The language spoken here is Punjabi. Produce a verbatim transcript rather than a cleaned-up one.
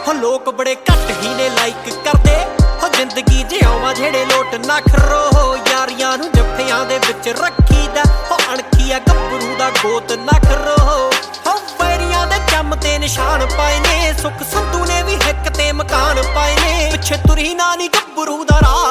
ਹੋ ਲੋਕ ਬੜੇ ਘੱਟ ਹੀ ਨੇ ਲਾਈਕ ਕਰਦੇ ਹੋ ਜ਼ਿੰਦਗੀ ਜਿਉਵਾਂ ਜਿਹੜੇ ਲੋਟ ਨਾ ਖਰੋ ਹੋ ਯਾਰੀਆਂ ਨੂੰ ਜੱਫਿਆਂ ਦੇ ਵਿੱਚ ਰੱਖੀਦਾ ਹੋ ਅਣਖੀਆ ਗੱਭਰੂ ਦਾ ਗੋਤ ਨਾ ਖਰੋ ਹੋ ਵੈਰੀਆਂ ਦੇ ਚੰਮ ਤੇ ਨਿਸ਼ਾਨ ਪਾਏ ਨੇ ਸੁੱਖ ਸੰਧੂ ਨੇ ਵੀ ਹਿੱਕ ਤੇ ਮਕਾਨ ਪਾਏ ਨੇ ਪਿੱਛੇ ਤੁਰੀ ਨਾ ਨੀ ਗੱਭਰੂ ਦਾ ਰਾਹ